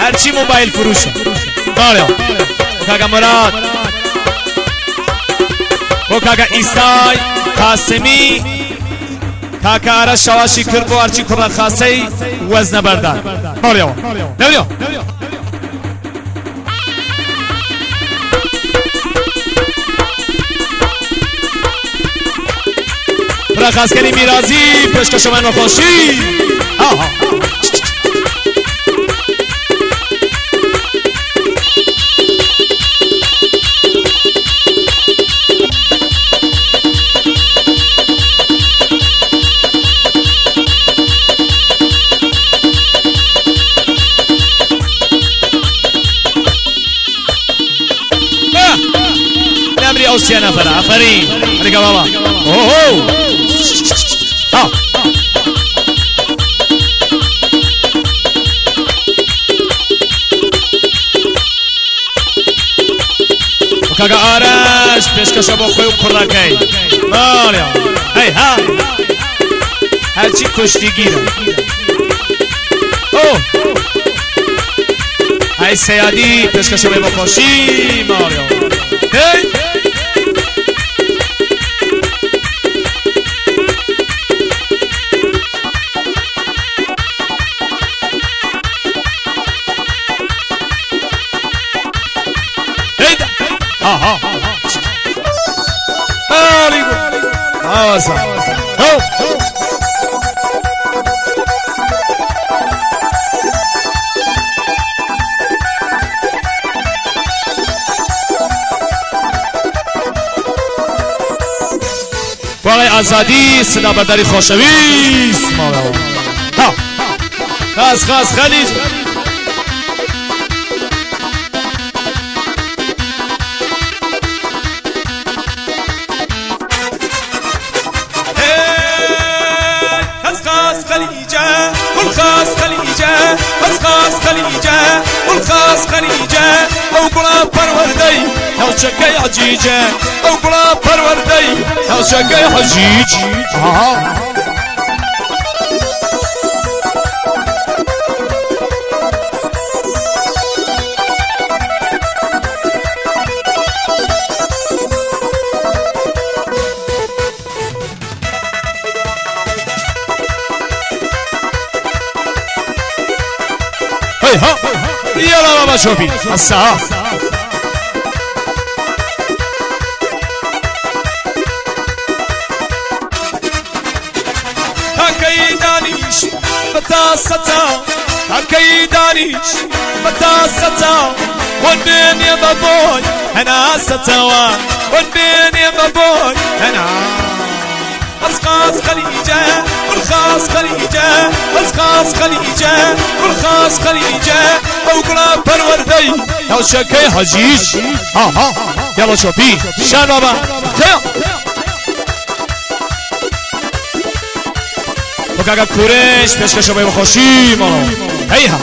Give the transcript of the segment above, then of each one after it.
هرچی موبایل فروشه بله کاکا مراد و کاکا ایسای قاسمی کاکا آرش شواشی کرد و هرچی کرد خاصی وزن بردار بله بله خاصکری میرازی پیشکش من و خوشی نمری اوسیا نفر آفرین علیکم بابا اوه کاکا آرش پیشکش با خوی و کراکی مالیا هی ها هرچی کشتی گیره اوه هی سیادی پیشکش با خوشی مالیا هی بالای آزادی صدا برداری خوشویست ها خاص خلیج والخاص خليجة أو بلا پروردي أو شكاي حجيجة أو بلا پروردي أو شكاي حجيج يلا بابا شوفي الساعة هكي دانيش بتاستا هكي دانيش بتاستا والبين يا بابوي أنا ستوا والبين يا بابوي أنا خاص خليجة والخاص خليجة والخاص خليجة والخاص خليجة أو قلا پروردي أو شكاي حجيج ها يلا شوفي شان بابا وكاكا كوريش پیشکش باید خوشی مالو هيها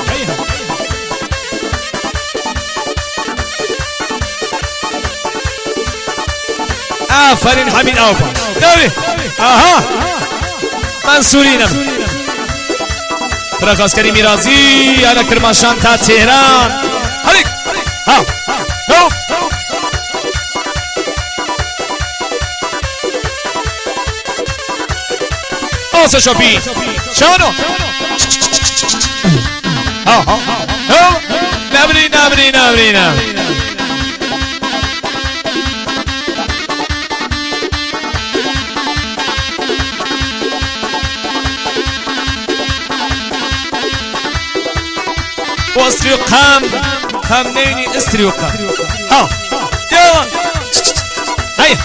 آفرین حمید آفرین نوی آها منصورینم ترخواست کریم میرازی انا کرماشان تا تهران هلیک ها هو آسا شوپی شانو ها نبری نبری نبری نبری واستريقام خمنيني استريقام ها يلا هيا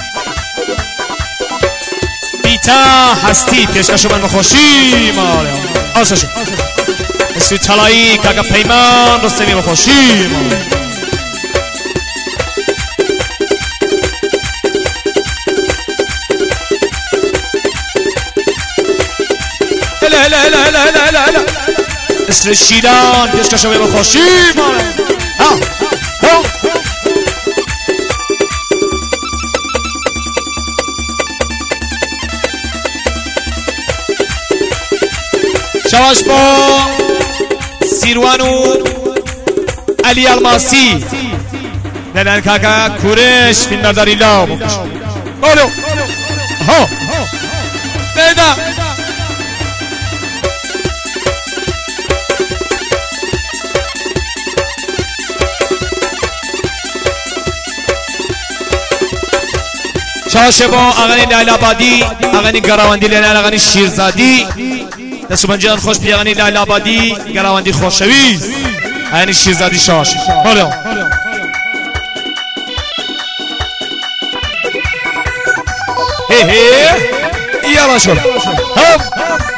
بیتا هستی پیشکشو من بخوشی مالیا آساشو اسوی طلایی کاکا پیمان رستمی بخوشی مالیا هلا هلا هلا هلا هلا هلا هلا اسر شیران پیشکشو من بخوشی مالیا ها ها شواش با سیروانو علی الماسی ننن کاکا کورش فیلم برداری لاو بکش بولو ها بدا شاشه با اغنی لیلا آبادی اغنی گراوندی لیلا اغنی شیرزادی دستو بنجان خوش بی اغنی لیلا آبادی گراوندی خوشوی اغنی شیرزادی شاشه بولو هی هی یالا شد هم